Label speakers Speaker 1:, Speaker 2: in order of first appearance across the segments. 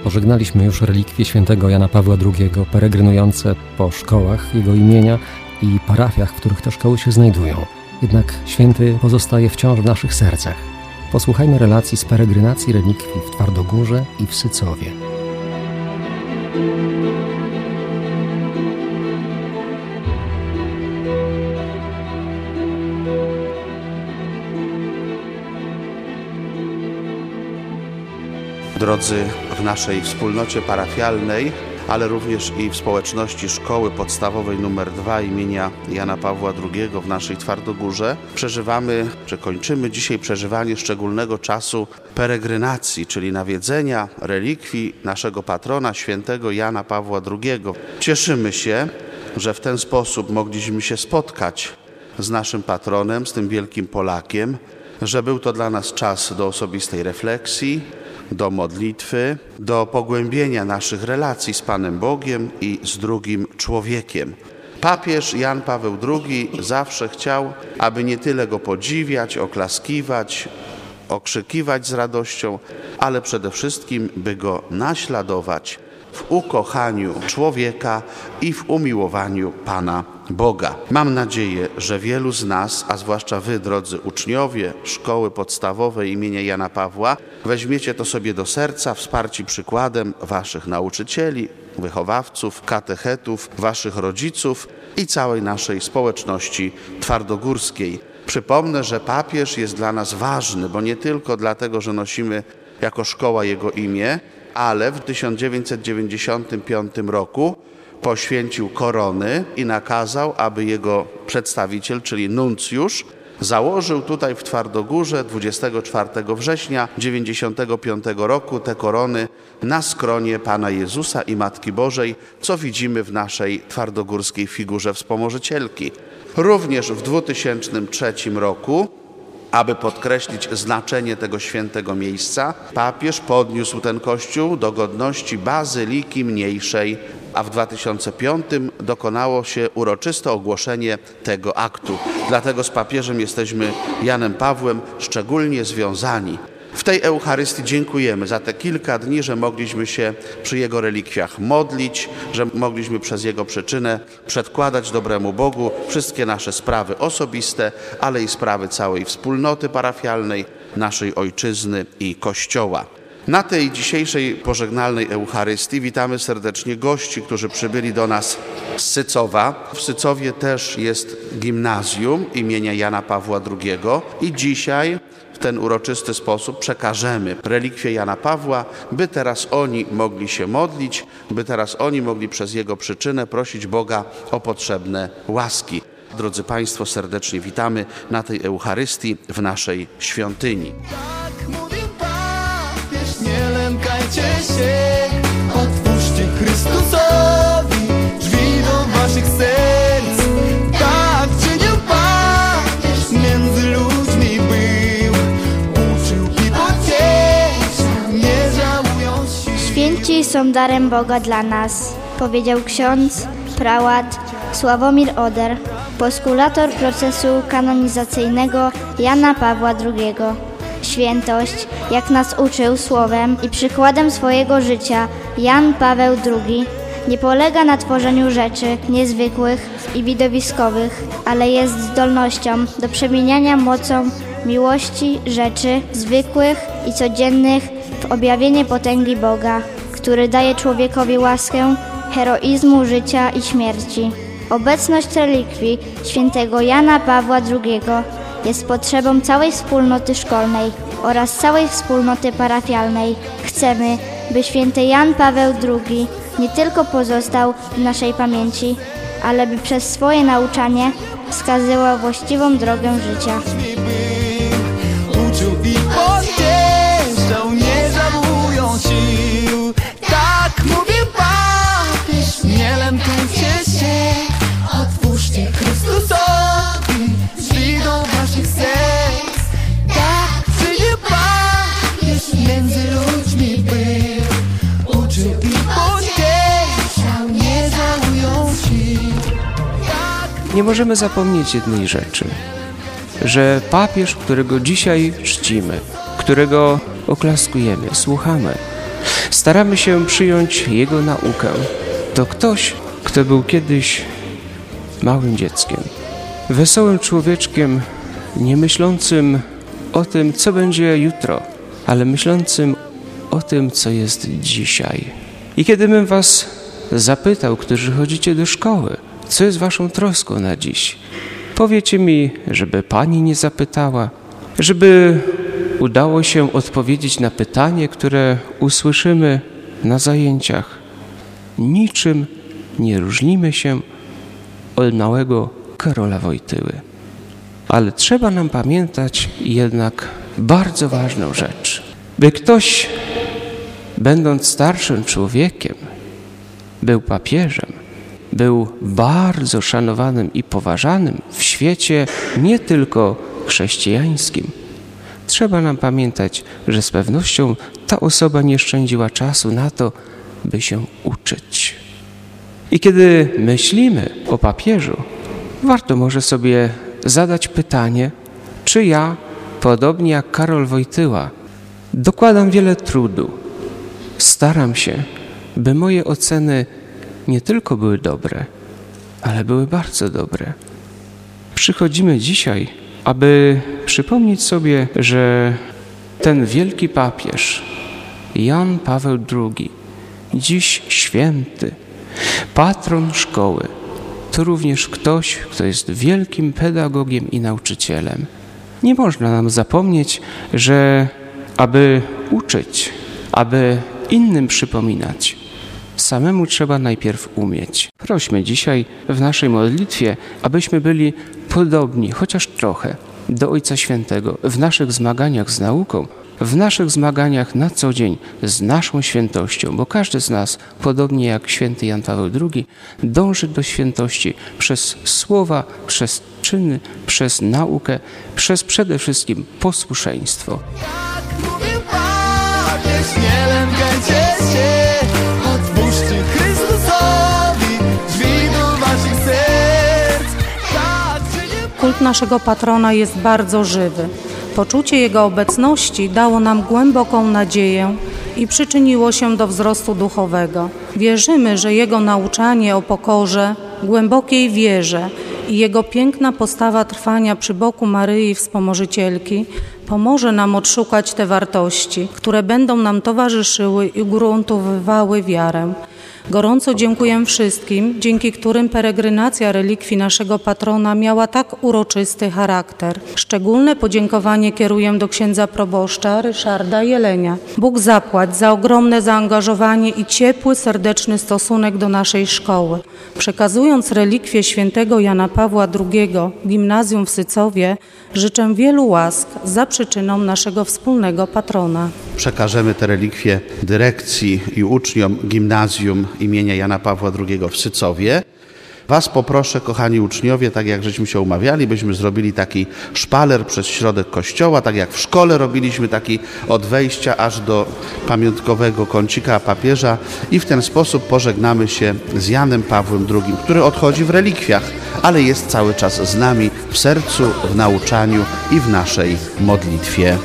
Speaker 1: Pożegnaliśmy już relikwie świętego Jana Pawła II, peregrynujące po szkołach jego imienia i parafiach, w których te szkoły się znajdują. Jednak święty pozostaje wciąż w naszych sercach. Posłuchajmy relacji z peregrynacji relikwii w Twardogórze i w Sycowie.
Speaker 2: Drodzy, w naszej wspólnocie parafialnej, ale również i w społeczności Szkoły Podstawowej nr 2 imienia Jana Pawła II w naszej Twardogórze kończymy dzisiaj przeżywanie szczególnego czasu peregrynacji, czyli nawiedzenia relikwii naszego patrona, świętego Jana Pawła II. Cieszymy się, że w ten sposób mogliśmy się spotkać z naszym patronem, z tym wielkim Polakiem, że był to dla nas czas do osobistej refleksji, do modlitwy, do pogłębienia naszych relacji z Panem Bogiem i z drugim człowiekiem. Papież Jan Paweł II zawsze chciał, aby nie tyle go podziwiać, oklaskiwać, okrzykiwać z radością, ale przede wszystkim, by go naśladować w ukochaniu człowieka i w umiłowaniu Pana Boga. Mam nadzieję, że wielu z nas, a zwłaszcza wy, drodzy uczniowie Szkoły Podstawowej imienia Jana Pawła, weźmiecie to sobie do serca, wsparci przykładem waszych nauczycieli, wychowawców, katechetów, waszych rodziców i całej naszej społeczności twardogórskiej. Przypomnę, że papież jest dla nas ważny, bo nie tylko dlatego, że nosimy jako szkoła jego imię, ale w 1995 roku poświęcił korony i nakazał, aby jego przedstawiciel, czyli nuncjusz, założył tutaj w Twardogórze 24 września 1995 roku te korony na skronie Pana Jezusa i Matki Bożej, co widzimy w naszej twardogórskiej figurze wspomożycielki. Również w 2003 roku, aby podkreślić znaczenie tego świętego miejsca, papież podniósł ten kościół do godności bazyliki mniejszej, a w 2005 dokonało się uroczyste ogłoszenie tego aktu. Dlatego z papieżem jesteśmy Janem Pawłem szczególnie związani. W tej Eucharystii dziękujemy za te kilka dni, że mogliśmy się przy Jego relikwiach modlić, że mogliśmy przez Jego przyczynę przedkładać dobremu Bogu wszystkie nasze sprawy osobiste, ale i sprawy całej wspólnoty parafialnej, naszej ojczyzny i Kościoła. Na tej dzisiejszej pożegnalnej Eucharystii witamy serdecznie gości, którzy przybyli do nas z Sycowa. W Sycowie też jest gimnazjum imienia Jana Pawła II i dzisiaj w ten uroczysty sposób przekażemy relikwie Jana Pawła, by teraz oni mogli się modlić, by teraz oni mogli przez jego przyczynę prosić Boga o potrzebne łaski. Drodzy Państwo, serdecznie witamy na tej Eucharystii w naszej świątyni.
Speaker 3: Tak mówił papież, nie lękajcie się, otwórzcie Chrystusowi drzwi do waszych serc. Tak czynił papież, między ludźmi był, uczył i pocieszał, nie żałując sił.
Speaker 4: Święci są darem Boga dla nas, powiedział ksiądz, prałat Sławomir Oder, postulator procesu kanonizacyjnego Jana Pawła II. Świętość, jak nas uczył słowem i przykładem swojego życia Jan Paweł II, nie polega na tworzeniu rzeczy niezwykłych i widowiskowych, ale jest zdolnością do przemieniania mocą miłości rzeczy zwykłych i codziennych w objawienie potęgi Boga, który daje człowiekowi łaskę heroizmu życia i śmierci. Obecność relikwii świętego Jana Pawła II jest potrzebą całej wspólnoty szkolnej oraz całej wspólnoty parafialnej. Chcemy, by święty Jan Paweł II nie tylko pozostał w naszej pamięci, ale by przez swoje nauczanie wskazywał właściwą drogę życia.
Speaker 3: Uczył i pocieszał, nie żałując sił. Tak mówił papież, nie lękajcie się, otwórzcie Chrystusowi drzwi do waszych serc. Tak czynił papież, między ludźmi był, uczył i pocieszał, nie żałując sił.
Speaker 5: Nie możemy zapomnieć jednej rzeczy, że papież, którego dzisiaj czcimy, którego oklaskujemy, słuchamy, staramy się przyjąć Jego naukę. To ktoś, kto był kiedyś małym dzieckiem, wesołym człowieczkiem, nie myślącym o tym, co będzie jutro, ale myślącym o tym, co jest dzisiaj. I kiedy bym was zapytał, którzy chodzicie do szkoły, co jest waszą troską na dziś, powiecie mi, żeby pani nie zapytała, żeby udało się odpowiedzieć na pytanie, które usłyszymy na zajęciach. Niczym nie różnimy się od małego Karola Wojtyły. Ale trzeba nam pamiętać jednak bardzo ważną rzecz. By ktoś, będąc starszym człowiekiem, był papieżem, był bardzo szanowanym i poważanym w świecie nie tylko chrześcijańskim. Trzeba nam pamiętać, że z pewnością ta osoba nie szczędziła czasu na to, by się uczyć. I kiedy myślimy o papieżu, warto może sobie zadać pytanie, czy ja, podobnie jak Karol Wojtyła, dokładam wiele trudu. Staram się, by moje oceny nie tylko były dobre, ale były bardzo dobre. Przychodzimy dzisiaj, aby przypomnieć sobie, że ten wielki papież, Jan Paweł II, dziś święty, patron szkoły, to również ktoś, kto jest wielkim pedagogiem i nauczycielem. Nie można nam zapomnieć, że aby uczyć, aby innym przypominać, samemu trzeba najpierw umieć. Prośmy dzisiaj w naszej modlitwie, abyśmy byli podobni, chociaż trochę, do Ojca Świętego w naszych zmaganiach z nauką, w naszych zmaganiach na co dzień z naszą świętością, bo każdy z nas, podobnie jak święty Jan Paweł II, dąży do świętości przez słowa, przez czyny, przez naukę, przez przede wszystkim posłuszeństwo.
Speaker 3: Jak mówił papież, nie lękajcie się, otwórzcie Chrystusowi drzwi do waszych serc. Tak,
Speaker 6: Kult naszego patrona jest bardzo żywy. Poczucie Jego obecności dało nam głęboką nadzieję i przyczyniło się do wzrostu duchowego. Wierzymy, że Jego nauczanie o pokorze, głębokiej wierze i Jego piękna postawa trwania przy boku Maryi Wspomożycielki pomoże nam odszukać te wartości, które będą nam towarzyszyły i ugruntowywały wiarę. Gorąco dziękuję wszystkim, dzięki którym peregrinacja relikwii naszego patrona miała tak uroczysty charakter. Szczególne podziękowanie kieruję do księdza proboszcza Ryszarda Jelenia. Bóg zapłać za ogromne zaangażowanie i ciepły, serdeczny stosunek do naszej szkoły. Przekazując relikwię świętego Jana Pawła II gimnazjum w Sycowie, życzę wielu łask za przyczyną naszego wspólnego patrona.
Speaker 2: Przekażemy te relikwie dyrekcji i uczniom gimnazjum imienia Jana Pawła II w Sycowie. Was poproszę, kochani uczniowie, tak jak żeśmy się umawiali, byśmy zrobili taki szpaler przez środek kościoła, tak jak w szkole robiliśmy taki od wejścia aż do pamiątkowego kącika papieża i w ten sposób pożegnamy się z Janem Pawłem II, który odchodzi w relikwiach, ale jest cały czas z nami w sercu, w nauczaniu i w naszej modlitwie.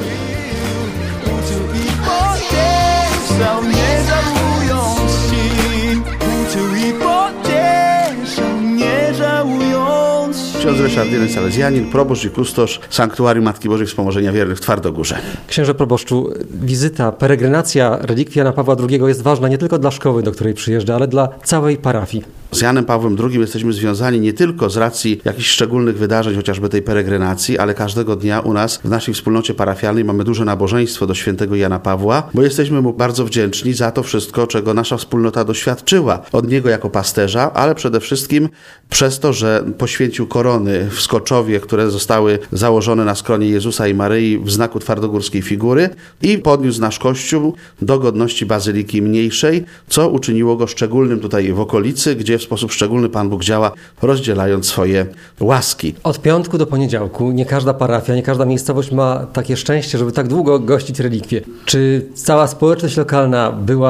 Speaker 3: uczył i pocieszał, nie żałując sił. Uczył i pocieszał, nie żałując sił.
Speaker 2: Ksiądz Ryszard Jeleń, salezjanin, proboszcz i kustosz Sanktuarium Matki Bożej Wspomożenia Wiernych w Twardogórze.
Speaker 1: Księże proboszczu, wizyta, peregrinacja relikwii Jana Pawła II jest ważna nie tylko dla szkoły, do której przyjeżdża, ale dla całej parafii.
Speaker 2: Z Janem Pawłem II jesteśmy związani nie tylko z racji jakichś szczególnych wydarzeń, chociażby tej peregrinacji, ale każdego dnia u nas w naszej wspólnocie parafialnej mamy duże nabożeństwo do świętego Jana Pawła, bo jesteśmy mu bardzo wdzięczni za to wszystko, czego nasza wspólnota doświadczyła od niego jako pasterza, ale przede wszystkim przez to, że poświęcił korony w Skoczowie, które zostały założone na skronie Jezusa i Maryi w znaku twardogórskiej figury i podniósł nasz Kościół do godności Bazyliki Mniejszej, co uczyniło go szczególnym tutaj w okolicy, gdzie w sposób szczególny Pan Bóg działa, rozdzielając swoje łaski.
Speaker 1: Od piątku do poniedziałku nie każda parafia, nie każda miejscowość ma takie szczęście, żeby tak długo gościć relikwie. Czy cała społeczność lokalna była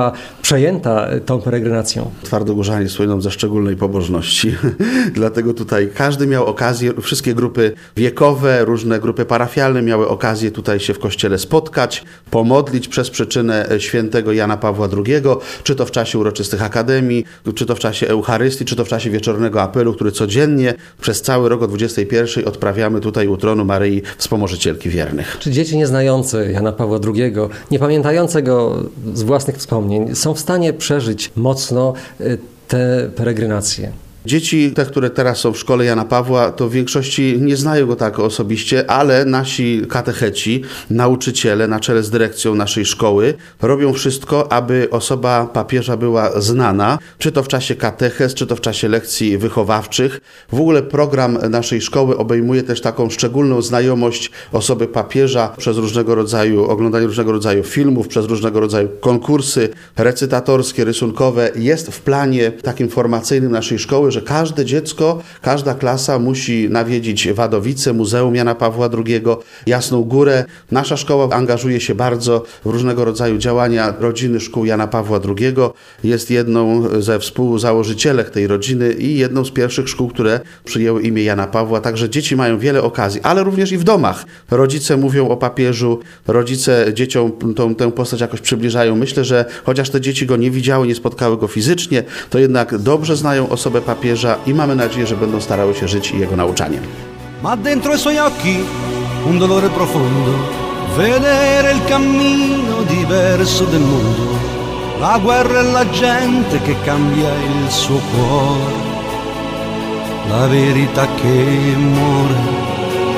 Speaker 1: przejęta tą peregrinacją.
Speaker 2: Twardogórzanie słyną ze szczególnej pobożności, dlatego tutaj każdy miał okazję, wszystkie grupy wiekowe, różne grupy parafialne miały okazję tutaj się w kościele spotkać, pomodlić przez przyczynę świętego Jana Pawła II, czy to w czasie uroczystych akademii, czy to w czasie Eucharystii, czy to w czasie wieczornego apelu, który codziennie przez cały rok o 21 odprawiamy tutaj u tronu Maryi Wspomożycielki wiernych.
Speaker 1: Czy dzieci nieznające Jana Pawła II, nie pamiętające go z własnych wspomnień, są w stanie przeżyć mocno te peregrinacje?
Speaker 2: Dzieci, te, które teraz są w szkole Jana Pawła, to w większości nie znają go tak osobiście, ale nasi katecheci, nauczyciele na czele z dyrekcją naszej szkoły robią wszystko, aby osoba papieża była znana, czy to w czasie katechez, czy to w czasie lekcji wychowawczych. W ogóle program naszej szkoły obejmuje też taką szczególną znajomość osoby papieża przez oglądanie różnego rodzaju filmów, przez różnego rodzaju konkursy recytatorskie, rysunkowe. Jest w planie takim formacyjnym naszej szkoły, że każde dziecko, każda klasa musi nawiedzić Wadowice, Muzeum Jana Pawła II, Jasną Górę. Nasza szkoła angażuje się bardzo w różnego rodzaju działania rodziny szkół Jana Pawła II. Jest jedną ze współzałożycielek tej rodziny i jedną z pierwszych szkół, które przyjęły imię Jana Pawła. Także dzieci mają wiele okazji, ale również i w domach. Rodzice mówią o papieżu, rodzice dzieciom tę postać jakoś przybliżają. Myślę, że chociaż te dzieci go nie widziały, nie spotkały go fizycznie, to jednak dobrze znają osobę papieża i mamy nadzieję, że będą starały się żyć jego nauczaniem.
Speaker 3: Ma dentro i suoi occhi un dolore profondo, vedere il cammino diverso del mondo, la guerra e la gente che cambia il suo cuore, la verità che muore.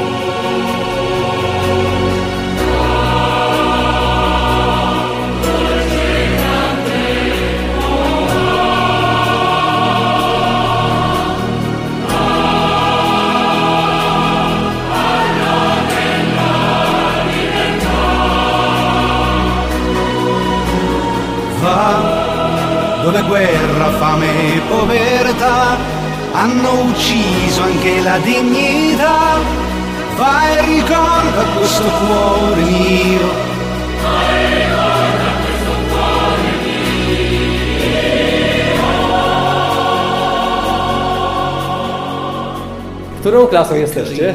Speaker 3: Dove guerra, fame e povertà hanno ucciso anche la dignità. Vai e ricorda questo cuore mio. Vai e ricorda questo cuore mio.
Speaker 1: Którą klasą jesteście?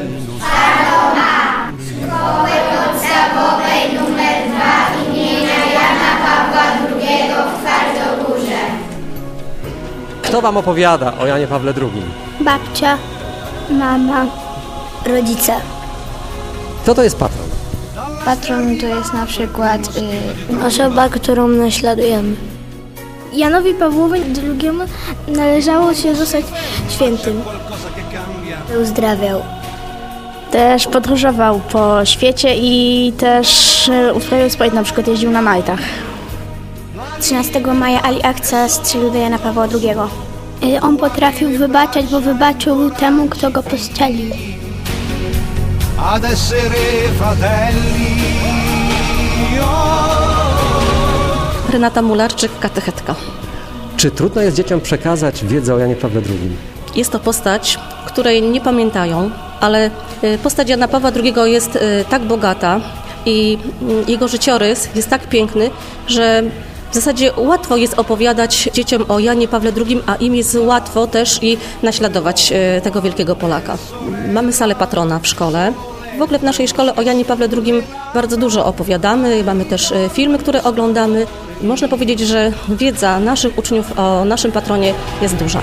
Speaker 7: Szkoły podstawowej numer 2 imienia Jana Pawła II w Twardogórze.
Speaker 1: Kto wam opowiada o Janie Pawle II?
Speaker 4: Babcia, mama, rodzice.
Speaker 1: Kto to jest patron?
Speaker 4: Patron to jest na przykład osoba, którą naśladujemy. Janowi Pawłowi II należało się zostać świętym. Uzdrawiał.
Speaker 8: Też podróżował po świecie i też uprawiał sport, na przykład jeździł na majtach.
Speaker 4: 13 maja Ali Akca strzelił do Jana Pawła II. On potrafił wybaczać, bo wybaczył temu, kto go postrzelił.
Speaker 3: Ad essere fratelli.
Speaker 9: Renata Mularczyk, katechetka.
Speaker 1: Czy trudno jest dzieciom przekazać wiedzę o Janie Pawle II?
Speaker 9: Jest to postać, której nie pamiętają, ale postać Jana Pawła II jest tak bogata i jego życiorys jest tak piękny, że w zasadzie łatwo jest opowiadać dzieciom o Janie Pawle II, a im jest łatwo też i naśladować tego wielkiego Polaka. Mamy salę patrona w szkole. W ogóle w naszej szkole o Janie Pawle II bardzo dużo opowiadamy, mamy też filmy, które oglądamy. Można powiedzieć, że wiedza naszych uczniów o naszym patronie jest duża.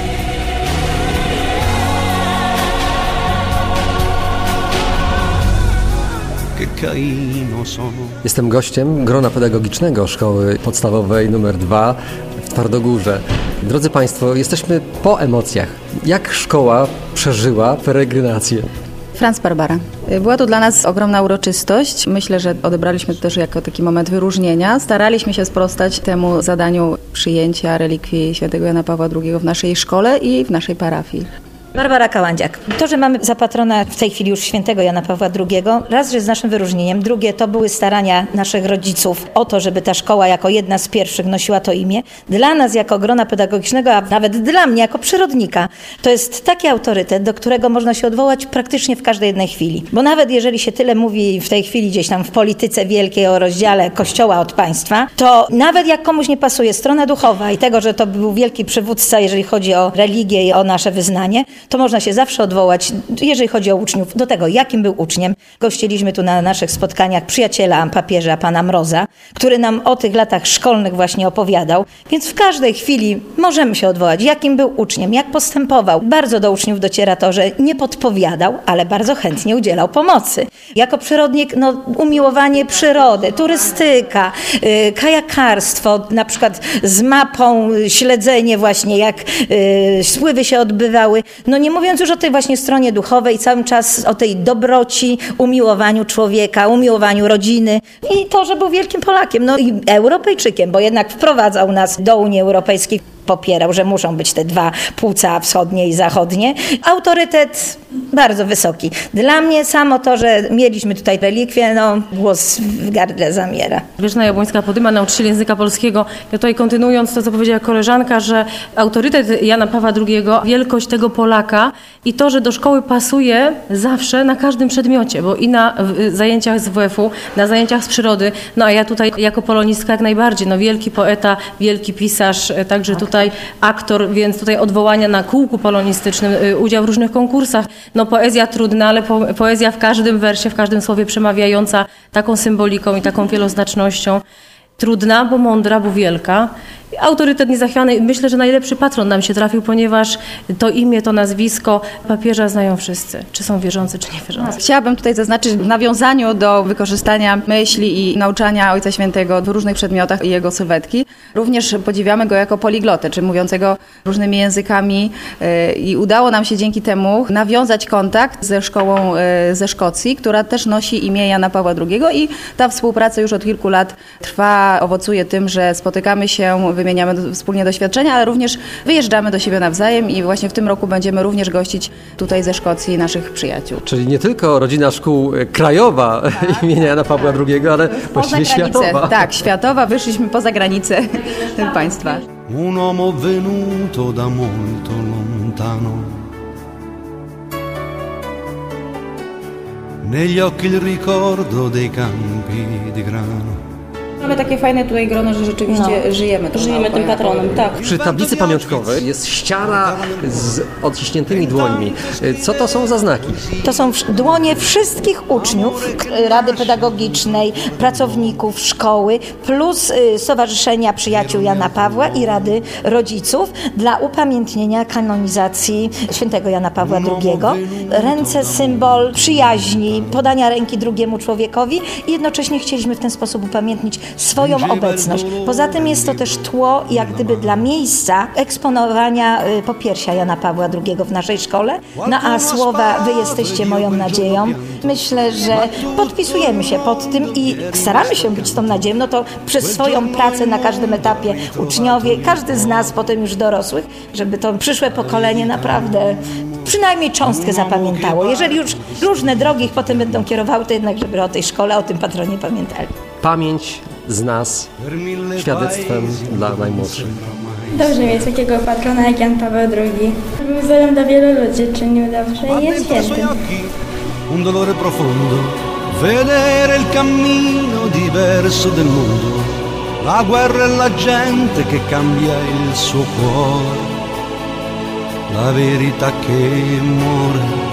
Speaker 1: Jestem gościem grona pedagogicznego Szkoły Podstawowej nr 2 w Twardogórze. Drodzy Państwo, jesteśmy po emocjach. Jak szkoła przeżyła peregrinację?
Speaker 10: Franz Barbara. Była to dla nas ogromna uroczystość. Myślę, że odebraliśmy to też jako taki moment wyróżnienia. Staraliśmy się sprostać temu zadaniu przyjęcia relikwii świętego Jana Pawła II w naszej szkole i w naszej parafii.
Speaker 11: Barbara Kałędziak. To, że mamy za patrona w tej chwili już świętego Jana Pawła II, raz, że jest naszym wyróżnieniem, drugie, to były starania naszych rodziców o to, żeby ta szkoła jako jedna z pierwszych nosiła to imię. Dla nas jako grona pedagogicznego, a nawet dla mnie jako przyrodnika, to jest taki autorytet, do którego można się odwołać praktycznie w każdej jednej chwili. Bo nawet jeżeli się tyle mówi w tej chwili gdzieś tam w polityce wielkiej o rozdziale Kościoła od państwa, to nawet jak komuś nie pasuje strona duchowa i tego, że to był wielki przywódca, jeżeli chodzi o religię i o nasze wyznanie, to można się zawsze odwołać, jeżeli chodzi o uczniów, do tego, jakim był uczniem. Gościliśmy tu na naszych spotkaniach przyjaciela papieża, pana Mroza, który nam o tych latach szkolnych właśnie opowiadał, więc w każdej chwili możemy się odwołać, jakim był uczniem, jak postępował. Bardzo do uczniów dociera to, że nie podpowiadał, ale bardzo chętnie udzielał pomocy. Jako przyrodnik, umiłowanie przyrody, turystyka, kajakarstwo, na przykład z mapą, śledzenie właśnie, jak spływy się odbywały. Nie mówiąc już o tej właśnie stronie duchowej, cały czas o tej dobroci, umiłowaniu człowieka, umiłowaniu rodziny i to, że był wielkim Polakiem, i Europejczykiem, bo jednak wprowadzał nas do Unii Europejskiej. Popierał, że muszą być te dwa płuca, wschodnie i zachodnie. Autorytet bardzo wysoki. Dla mnie samo to, że mieliśmy tutaj relikwie, głos w gardle zamiera.
Speaker 12: Wierzchna Jabłońska-Podyma, nauczyciel języka polskiego. Ja tutaj kontynuując to, co powiedziała koleżanka, że autorytet Jana Pawła II, wielkość tego Polaka i to, że do szkoły pasuje zawsze na każdym przedmiocie, bo i na zajęciach z WF-u, na zajęciach z przyrody, a ja tutaj jako polonistka jak najbardziej, wielki poeta, wielki pisarz, także tutaj aktor, więc tutaj odwołania na kółku polonistycznym, udział w różnych konkursach. Poezja trudna, ale poezja w każdym wersie, w każdym słowie przemawiająca taką symboliką i taką wieloznacznością. Trudna, bo mądra, bo wielka. Autorytet niezachwiany. Myślę, że najlepszy patron nam się trafił, ponieważ to imię, to nazwisko papieża znają wszyscy. Czy są wierzący, czy niewierzący.
Speaker 10: Chciałabym tutaj zaznaczyć w nawiązaniu do wykorzystania myśli i nauczania Ojca Świętego w różnych przedmiotach i jego sylwetki. Również podziwiamy go jako poliglotę, czy mówiącego różnymi językami i udało nam się dzięki temu nawiązać kontakt ze szkołą ze Szkocji, która też nosi imię Jana Pawła II i ta współpraca już od kilku lat trwa, owocuje tym, że spotykamy się, wymieniamy wspólnie doświadczenia, ale również wyjeżdżamy do siebie nawzajem i właśnie w tym roku będziemy również gościć tutaj ze Szkocji naszych przyjaciół.
Speaker 1: Czyli nie tylko rodzina szkół krajowa imienia Jana Pawła II, ale właściwie światowa.
Speaker 10: Tak, światowa. Wyszliśmy poza granicę państwa.
Speaker 3: Un uomo venuto da molto lontano. Negli occhi il ricordo dei campi di grano.
Speaker 10: Mamy takie fajne tutaj grono, że rzeczywiście żyjemy
Speaker 9: tym patronem, tak.
Speaker 1: Przy tablicy pamiątkowej jest ściana z odciśniętymi dłońmi. Co to są za znaki?
Speaker 11: To są dłonie wszystkich uczniów Rady Pedagogicznej, pracowników szkoły, plus Stowarzyszenia Przyjaciół Jana Pawła i Rady Rodziców dla upamiętnienia kanonizacji świętego Jana Pawła II. Ręce, symbol przyjaźni, podania ręki drugiemu człowiekowi i jednocześnie chcieliśmy w ten sposób upamiętnić swoją obecność. Poza tym jest to też tło jak gdyby dla miejsca eksponowania popiersia Jana Pawła II w naszej szkole. A słowa "Wy jesteście moją nadzieją", myślę, że podpisujemy się pod tym i staramy się być tą nadzieją, to przez swoją pracę na każdym etapie uczniowie, każdy z nas potem już dorosłych, żeby to przyszłe pokolenie naprawdę przynajmniej cząstkę zapamiętało. Jeżeli już różne drogi ich potem będą kierowały, to jednak żeby o tej szkole, o tym patronie pamiętali.
Speaker 1: Pamięć z nas świadectwem dla najmłodszych.
Speaker 13: Dobrze mieć takiego patrona jak Jan Paweł II. Był wzorem dla wielu ludzi, czynił dobrze i jest świętym.
Speaker 3: Un dolore profondo, vedere il cammino diverso del mondo, la guerra e la gente che cambia il suo cuore, la verità che muore.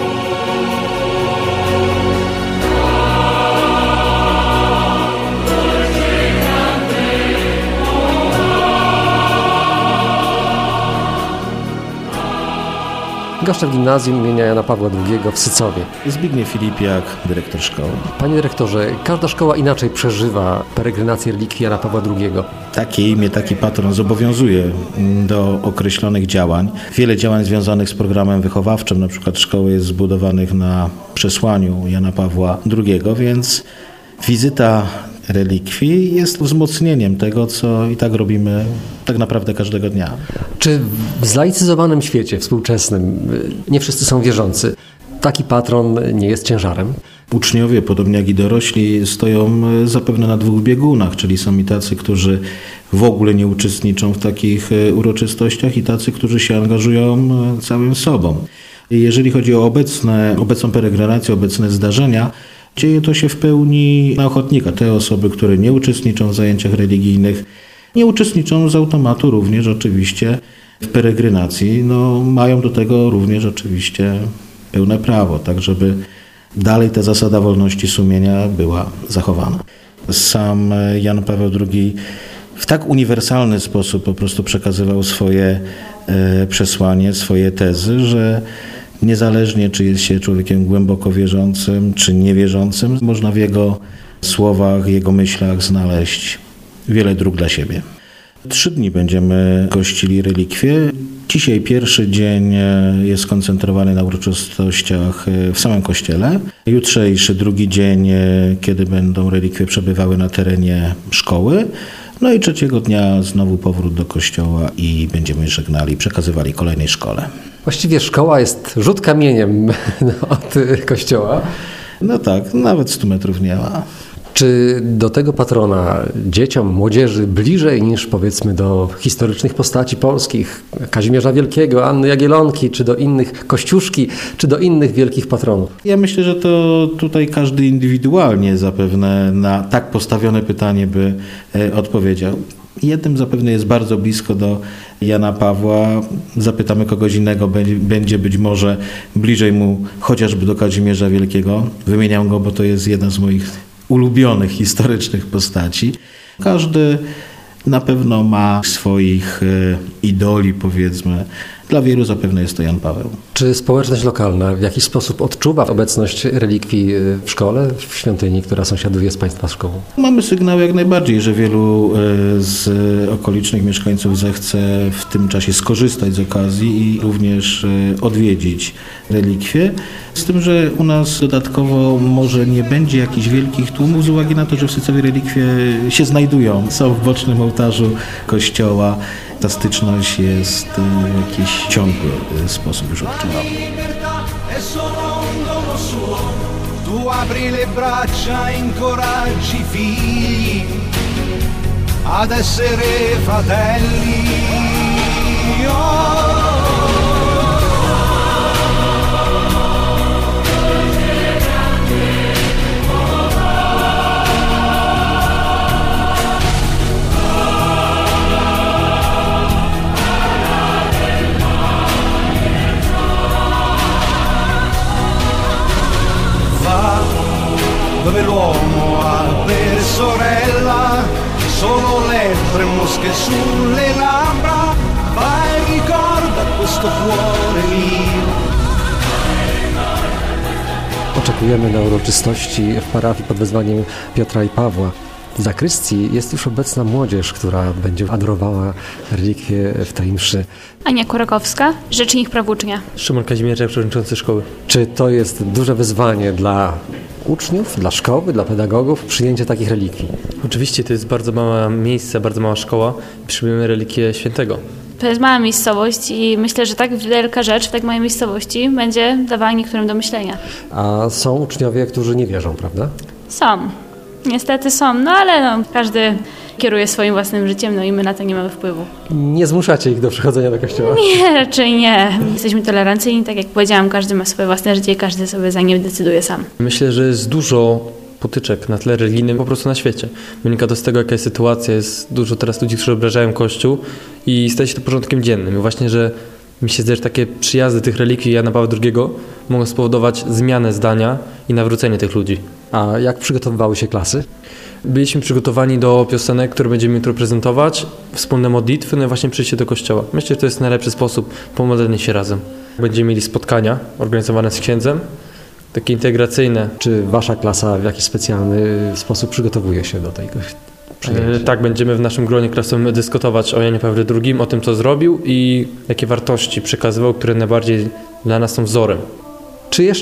Speaker 1: Goszczę w gimnazjum imienia Jana Pawła II w Sycowie.
Speaker 14: Zbigniew Filipiak, dyrektor szkoły.
Speaker 1: Panie dyrektorze, każda szkoła inaczej przeżywa peregrinację relikwii Jana Pawła II.
Speaker 14: Takie imię, taki patron zobowiązuje do określonych działań. Wiele działań związanych z programem wychowawczym, na przykład szkoły jest zbudowanych na przesłaniu Jana Pawła II, więc wizyta relikwii jest wzmocnieniem tego, co i tak robimy tak naprawdę każdego dnia.
Speaker 1: Czy w zlaicyzowanym świecie współczesnym nie wszyscy są wierzący? Taki patron nie jest ciężarem?
Speaker 14: Uczniowie, podobnie jak i dorośli, stoją zapewne na dwóch biegunach, czyli są i tacy, którzy w ogóle nie uczestniczą w takich uroczystościach i tacy, którzy się angażują całym sobą. Jeżeli chodzi o obecną peregrinację, obecne zdarzenia, dzieje to się w pełni na ochotnika. Te osoby, które nie uczestniczą w zajęciach religijnych, nie uczestniczą z automatu również oczywiście w peregrynacji, mają do tego również oczywiście pełne prawo, tak żeby dalej ta zasada wolności sumienia była zachowana. Sam Jan Paweł II w tak uniwersalny sposób po prostu przekazywał swoje przesłanie, swoje tezy, że niezależnie czy jest się człowiekiem głęboko wierzącym, czy niewierzącym, można w jego słowach, jego myślach znaleźć wiele dróg dla siebie. 3 dni będziemy gościli relikwie. Dzisiaj pierwszy dzień jest skoncentrowany na uroczystościach w samym kościele. Jutrzejszy drugi dzień, kiedy będą relikwie przebywały na terenie szkoły. I 3 dnia znowu powrót do kościoła i będziemy żegnali, przekazywali kolejnej szkole.
Speaker 1: Właściwie szkoła jest rzut kamieniem od kościoła.
Speaker 14: Tak, nawet 100 metrów nie ma.
Speaker 1: Czy do tego patrona dzieciom, młodzieży bliżej niż powiedzmy do historycznych postaci polskich, Kazimierza Wielkiego, Anny Jagiellonki, czy do innych Kościuszki, czy do innych wielkich patronów?
Speaker 14: Ja myślę, że to tutaj każdy indywidualnie zapewne na tak postawione pytanie by odpowiedział. Jednym zapewne jest bardzo blisko do Jana Pawła. Zapytamy kogoś innego, będzie być może bliżej mu chociażby do Kazimierza Wielkiego. Wymieniam go, bo to jest jedna z moich ulubionych historycznych postaci. Każdy na pewno ma swoich idoli, powiedzmy. Dla wielu zapewne jest to Jan Paweł.
Speaker 1: Czy społeczność lokalna w jakiś sposób odczuwa obecność relikwii w szkole, w świątyni, która sąsiaduje z Państwa szkołą?
Speaker 14: Mamy sygnały jak najbardziej, że wielu z okolicznych mieszkańców zechce w tym czasie skorzystać z okazji i również odwiedzić relikwie. Z tym, że u nas dodatkowo może nie będzie jakichś wielkich tłumów z uwagi na to, że w Sycowie relikwie się znajdują. Są w bocznym ołtarzu kościoła. Ta styczność jest w jakiś ciągły sposób już odczuwalna.
Speaker 3: Tu apri le braccia, incoraggi i figli ad essere fratelli. Dove l'uomo ha per sorella solo lettere e mosche sulle labbra, vai e ricorda questo cuore mio.
Speaker 1: Oczekujemy na uroczystości w parafii pod wezwaniem Piotra i Pawła. W zakrystii jest już obecna młodzież, która będzie adorowała relikwie w tej mszy.
Speaker 15: Ania Kurakowska, rzecznik praw ucznia.
Speaker 16: Szymon Kazimierzak, przewodniczący szkoły.
Speaker 1: Czy to jest duże wyzwanie dla uczniów, dla szkoły, dla pedagogów przyjęcie takich relikwii?
Speaker 16: Oczywiście to jest bardzo małe miejsce, bardzo mała szkoła. Przyjmujemy relikwię świętego.
Speaker 15: To jest mała miejscowość i myślę, że tak wielka rzecz w tak małej miejscowości będzie dawała niektórym do myślenia.
Speaker 1: A są uczniowie, którzy nie wierzą, prawda?
Speaker 15: Są. Niestety są, ale każdy kieruje swoim własnym życiem, i my na to nie mamy wpływu.
Speaker 1: Nie zmuszacie ich do przychodzenia do kościoła?
Speaker 15: Nie, raczej nie. Jesteśmy tolerancyjni, tak jak powiedziałam, każdy ma swoje własne życie i każdy sobie za nie decyduje sam.
Speaker 16: Myślę, że jest dużo potyczek na tle religijnym po prostu na świecie. Wynika to z tego, jaka jest sytuacja. Jest dużo teraz ludzi, którzy obrażają Kościół i staje się to porządkiem dziennym. I właśnie, że mi się zdaje, że takie przyjazdy tych relikwii Jana Pawła II mogą spowodować zmianę zdania i nawrócenie tych ludzi.
Speaker 1: A jak przygotowywały się klasy?
Speaker 16: Byliśmy przygotowani do piosenek, które będziemy jutro prezentować, wspólne modlitwy, no i właśnie przyjście do kościoła. Myślę, że to jest najlepszy sposób pomodlenia się razem. Będziemy mieli spotkania organizowane z księdzem, takie integracyjne.
Speaker 1: Czy wasza klasa w jakiś specjalny sposób przygotowuje się do tego przyjęcia?
Speaker 16: Tak, będziemy w naszym gronie klasowym dyskutować o Janie Pawle II, o tym, co zrobił i jakie wartości przekazywał, które najbardziej dla nas są wzorem.
Speaker 1: Czy jeszcze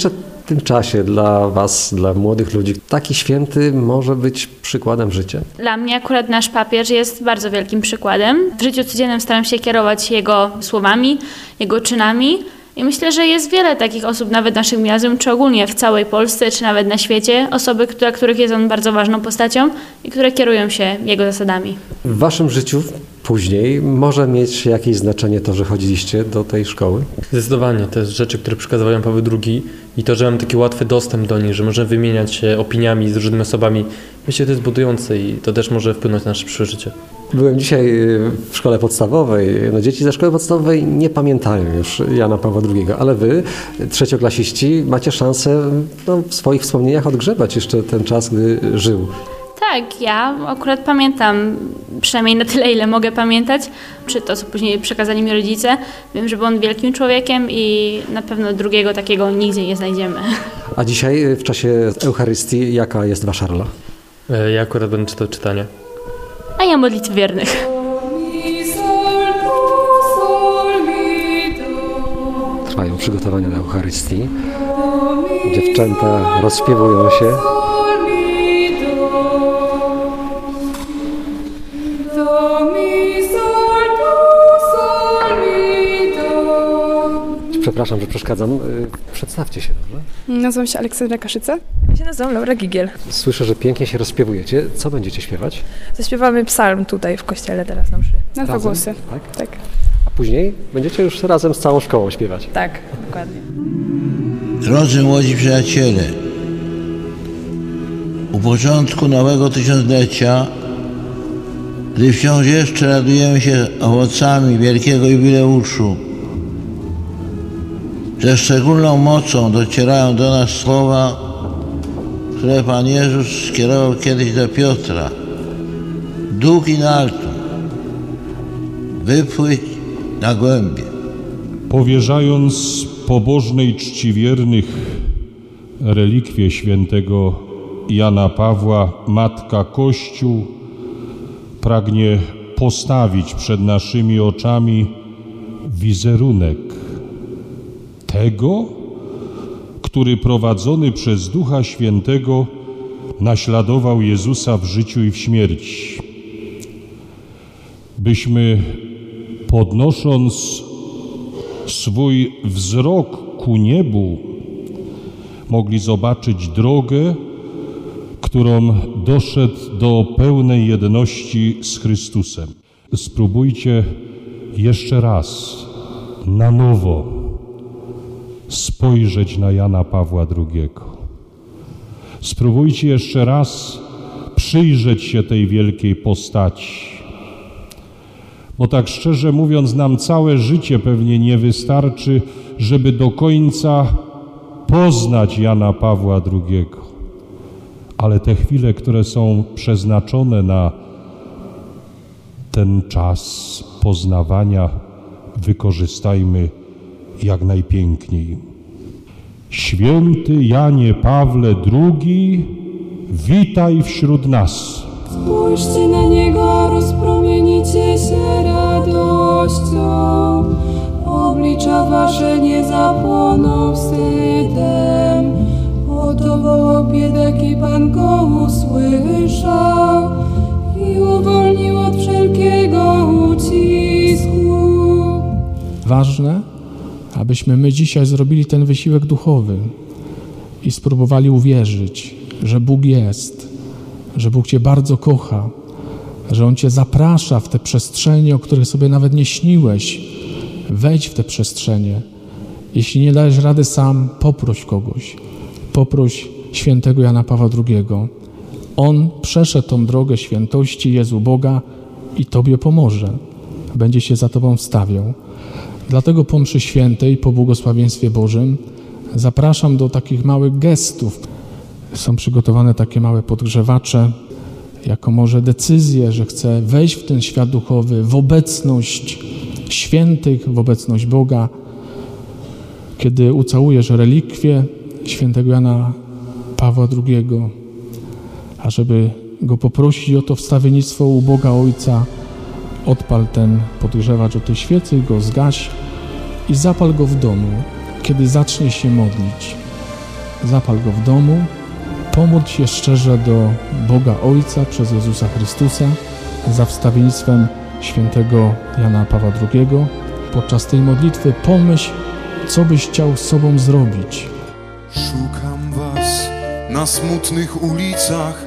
Speaker 1: tym czasie dla Was, dla młodych ludzi, taki święty może być przykładem życia?
Speaker 15: Dla mnie akurat nasz papież jest bardzo wielkim przykładem. W życiu codziennym staram się kierować jego słowami, jego czynami. I myślę, że jest wiele takich osób, nawet w naszym gimnazjum, czy ogólnie w całej Polsce, czy nawet na świecie, osoby, dla których jest on bardzo ważną postacią i które kierują się jego zasadami.
Speaker 1: W Waszym życiu później może mieć jakieś znaczenie to, że chodziliście do tej szkoły?
Speaker 16: Zdecydowanie. To jest rzeczy, które przekazał Jan Paweł II i to, że mamy taki łatwy dostęp do nich, że możemy wymieniać się opiniami z różnymi osobami, myślę, że to jest budujące i to też może wpłynąć na nasze przyszłe życie.
Speaker 1: Byłem dzisiaj w szkole podstawowej. Dzieci ze szkoły podstawowej nie pamiętają już Jana Pawła II, ale wy, trzecioklasiści, macie szansę w swoich wspomnieniach odgrzebać jeszcze ten czas, gdy żył.
Speaker 15: Tak, ja akurat pamiętam, przynajmniej na tyle, ile mogę pamiętać, czy to, co później przekazali mi rodzice. Wiem, że był on wielkim człowiekiem i na pewno drugiego takiego nigdzie nie znajdziemy.
Speaker 1: A dzisiaj w czasie Eucharystii jaka jest Wasza rola?
Speaker 16: Ja akurat będę czytał czytania.
Speaker 15: A ja modlitw wiernych.
Speaker 1: Trwają przygotowania do Eucharystii. Dziewczęta rozśpiewują się. Przepraszam, że przeszkadzam. Przedstawcie się, dobrze?
Speaker 17: Nazywam się Aleksandra Kaszyca. Ja się nazywam Laura Gigiel.
Speaker 1: Słyszę, że pięknie się rozśpiewujecie. Co będziecie śpiewać?
Speaker 17: Zaśpiewamy psalm tutaj w kościele teraz na mszy. Na dwa głosy. Tak.
Speaker 1: A później będziecie już razem z całą szkołą śpiewać?
Speaker 17: Tak, dokładnie.
Speaker 18: Drodzy młodzi przyjaciele, u początku nowego tysiąclecia, gdy wciąż jeszcze radujemy się owocami wielkiego jubileuszu, ze szczególną mocą docierają do nas słowa, które Pan Jezus skierował kiedyś do Piotra. Duch in altum, wypłyć na głębie.
Speaker 19: Powierzając pobożnej czci wiernych relikwie świętego Jana Pawła, Matka Kościół pragnie postawić przed naszymi oczami wizerunek tego, który prowadzony przez Ducha Świętego naśladował Jezusa w życiu i w śmierci. Byśmy, podnosząc swój wzrok ku niebu, mogli zobaczyć drogę, którą doszedł do pełnej jedności z Chrystusem. Spróbujcie jeszcze raz, na nowo, spojrzeć na Jana Pawła II. Spróbujcie jeszcze raz przyjrzeć się tej wielkiej postaci. Bo tak szczerze mówiąc, nam całe życie pewnie nie wystarczy, żeby do końca poznać Jana Pawła II. Ale te chwile, które są przeznaczone na ten czas poznawania, wykorzystajmy jak najpiękniej. Święty Janie Pawle II, witaj wśród nas.
Speaker 20: Spójrzcie na Niego, rozpromienicie się radością. Oblicza wasze nie zapłoną wstydem. Oto wołał biedak i Pan go usłyszał i uwolnił od wszelkiego ucisku.
Speaker 21: Ważne, abyśmy my dzisiaj zrobili ten wysiłek duchowy i spróbowali uwierzyć, że Bóg jest, że Bóg Cię bardzo kocha, że On Cię zaprasza w te przestrzenie, o których sobie nawet nie śniłeś. Wejdź w te przestrzenie. Jeśli nie dajesz rady sam, poproś kogoś. Poproś świętego Jana Pawła II. On przeszedł tą drogę świętości, jest u Boga i Tobie pomoże. Będzie się za Tobą wstawiał. Dlatego po mszy świętej, po błogosławieństwie Bożym zapraszam do takich małych gestów. Są przygotowane takie małe podgrzewacze, jako może decyzję, że chcę wejść w ten świat duchowy, w obecność świętych, w obecność Boga. Kiedy ucałujesz relikwię świętego Jana Pawła II, a żeby go poprosić o to wstawiennictwo u Boga Ojca, odpal ten podgrzewacz o tej świecy, go zgaś i zapal go w domu, kiedy zaczniesz się modlić. zapal go w domu, pomódl się szczerze do Boga Ojca przez Jezusa Chrystusa za wstawiennictwem świętego Jana Pawła II. Podczas tej modlitwy pomyśl, co byś chciał z sobą zrobić.
Speaker 5: Szukam was na smutnych ulicach,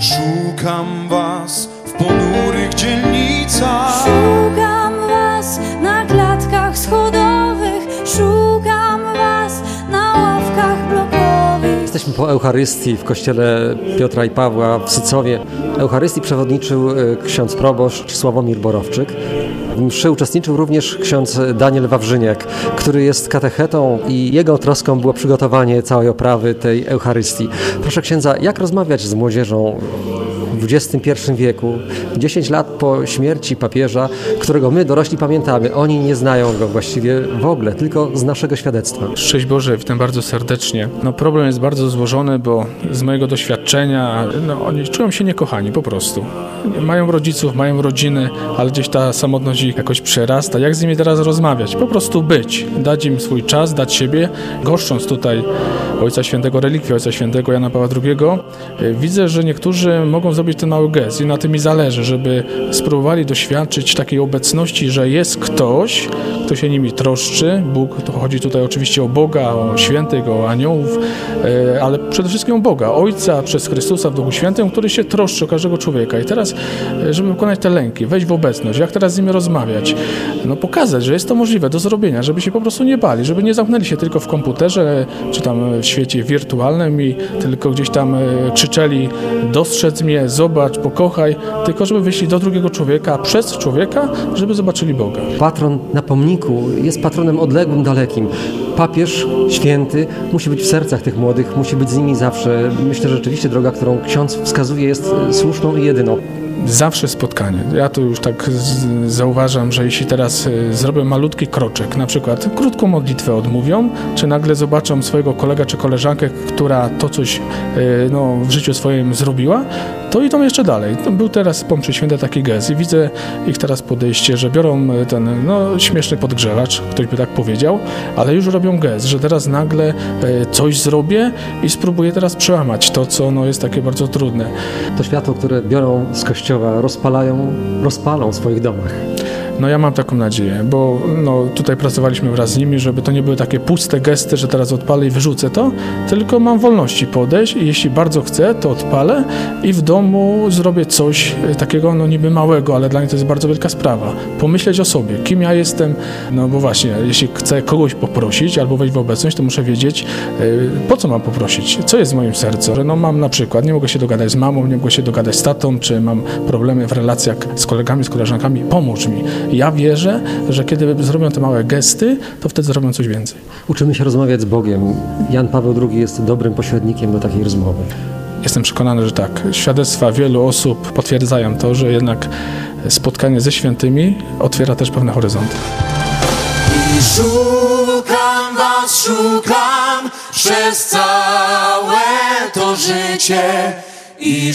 Speaker 5: szukam was w ponurych dzielnicach.
Speaker 20: Szukam was na klatkach schodowych, szukam was na ławkach blokowych.
Speaker 1: Jesteśmy po Eucharystii w kościele Piotra i Pawła w Sycowie. Eucharystii przewodniczył ksiądz proboszcz Sławomir Borowczyk. W mszy uczestniczył również ksiądz Daniel Wawrzyniak, który jest katechetą i jego troską było przygotowanie całej oprawy tej Eucharystii. Proszę księdza, jak rozmawiać z młodzieżą w XXI wieku, 10 lat po śmierci papieża, którego my, dorośli, pamiętamy. Oni nie znają go właściwie w ogóle, tylko z naszego świadectwa.
Speaker 21: Szczęść Boże, witam bardzo serdecznie. Problem jest bardzo złożony, bo z mojego doświadczenia oni czują się niekochani po prostu. Mają rodziców, mają rodziny, ale gdzieś ta samotność ich jakoś przerasta. Jak z nimi teraz rozmawiać? Po prostu być, dać im swój czas, dać siebie. Goszcząc tutaj Ojca Świętego Relikwie, Ojca Świętego Jana Pawła II, widzę, że niektórzy mogą zrobić ten mały gest i na tym mi zależy, żeby spróbowali doświadczyć takiej obecności, że jest ktoś, kto się nimi troszczy. Bóg, to chodzi tutaj oczywiście o Boga, o świętych, o aniołów, ale przede wszystkim o Boga, Ojca przez Chrystusa w Duchu Świętym, który się troszczy o każdego człowieka. I teraz, żeby wykonać te lęki, wejść w obecność, jak teraz z nimi rozmawiać, pokazać, że jest to możliwe do zrobienia, żeby się po prostu nie bali, żeby nie zamknęli się tylko w komputerze, czy tam w świecie wirtualnym i tylko gdzieś tam krzyczeli: dostrzec mnie, zobacz, pokochaj, tylko żeby wyszli do drugiego człowieka, przez człowieka, żeby zobaczyli Boga.
Speaker 1: Patron na pomniku jest patronem odległym, dalekim. Papież święty musi być w sercach tych młodych, musi być z nimi zawsze. Myślę, że rzeczywiście droga, którą ksiądz wskazuje, jest słuszną i jedyną.
Speaker 21: Zawsze spotkanie. Ja to już tak zauważam, że jeśli teraz zrobię malutki kroczek, na przykład krótką modlitwę odmówią, czy nagle zobaczą swojego kolegę czy koleżankę, która to coś w życiu swoim zrobiła, to idą jeszcze dalej. Był teraz po mszy świętej taki gest i widzę ich teraz podejście, że biorą ten śmieszny podgrzewacz, ktoś by tak powiedział, ale już robią gest, że teraz nagle coś zrobię i spróbuję teraz przełamać to, co jest takie bardzo trudne.
Speaker 1: To światło, które biorą z kościoła, rozpalą w swoich domach.
Speaker 21: Ja mam taką nadzieję, bo tutaj pracowaliśmy wraz z nimi, żeby to nie były takie puste gesty, że teraz odpalę i wyrzucę to, tylko mam wolności podejść i jeśli bardzo chcę, to odpalę i w domu zrobię coś takiego niby małego, ale dla mnie to jest bardzo wielka sprawa. Pomyśleć o sobie, kim ja jestem, bo właśnie, jeśli chcę kogoś poprosić albo wejść w obecność, to muszę wiedzieć, po co mam poprosić, co jest w moim sercu. Że mam na przykład, nie mogę się dogadać z mamą, nie mogę się dogadać z tatą, czy mam problemy w relacjach z kolegami, z koleżankami, pomóż mi. Ja wierzę, że kiedy zrobią te małe gesty, to wtedy zrobią coś więcej.
Speaker 1: Uczymy się rozmawiać z Bogiem. Jan Paweł II jest dobrym pośrednikiem do takiej rozmowy.
Speaker 21: Jestem przekonany, że tak. Świadectwa wielu osób potwierdzają to, że jednak spotkanie ze świętymi otwiera też pewne horyzonty.
Speaker 5: I szukam was, szukam przez całe to życie i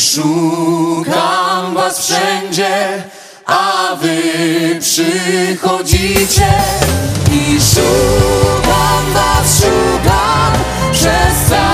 Speaker 5: szukam was wszędzie, a wy przychodzicie. I szukam was, szukam przez całe